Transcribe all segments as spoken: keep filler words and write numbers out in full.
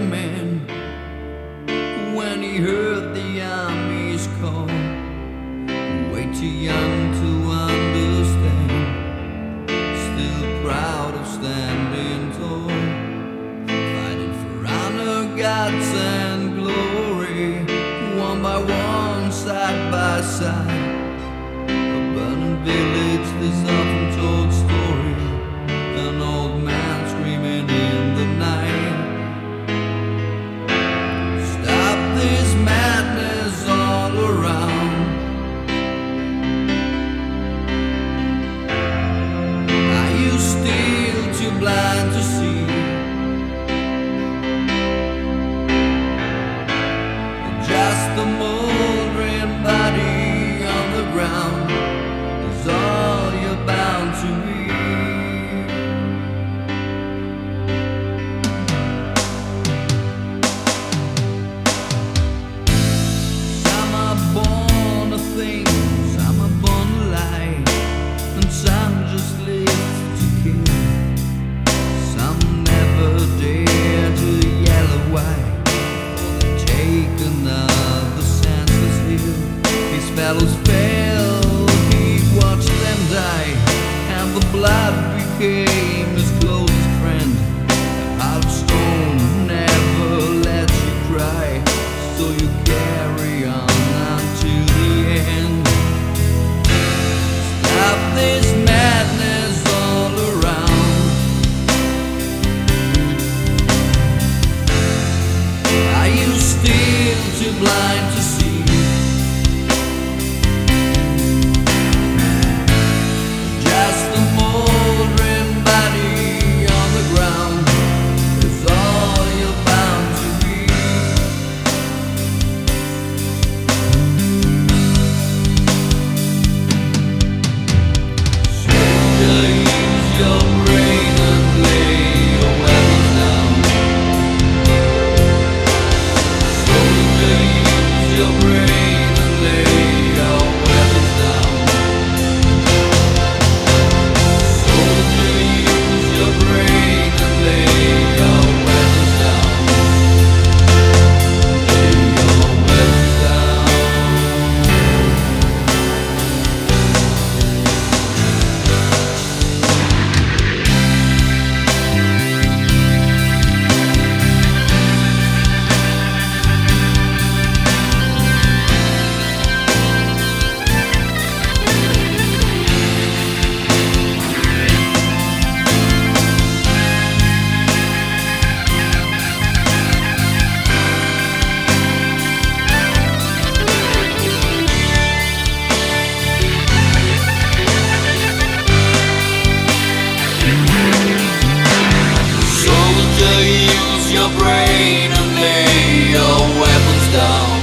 man when he heard the army's call. Way too young to understand, still proud of standing tall, fighting for honor, gods and glory, one by one, side by side. A burning village, this often told story, an old man screaming in the night. Stop this madness all around. Are you still too blind to see? Just a moldering body on the ground is all you're bound to be. Some are born to think, some are born to lie, and some just live to kill. Some never dare to yell or white, or they take another senseless hill. His fellows fell, he watched them die, and the blood became his closest friend. A heart of stone never lets you cry, so you carry on until the end. Stop this madness all around. Are you still too blind to see? Just a moldering body on the ground is all you're bound to be. Soldier, use your brain and lay your weapons down. Soldier, use your brain and lay your weapons down. Soldier, use your brain and lay your weapons down. Lay your weapons down. Soldier, use your brain and lay your weapons down.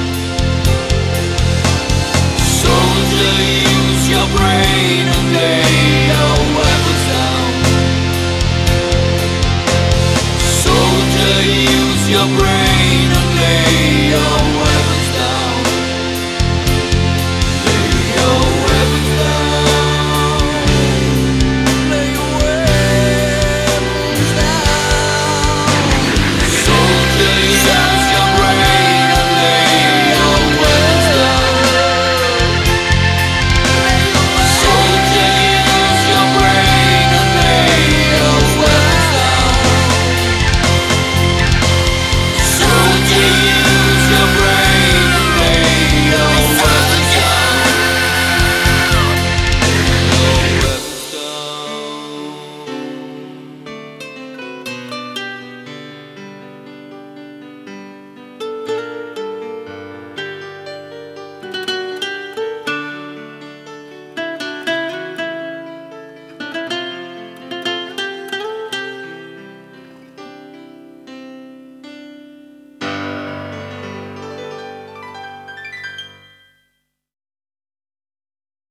Soldier, use your brain and lay your weapons down. Soldier, use your brain.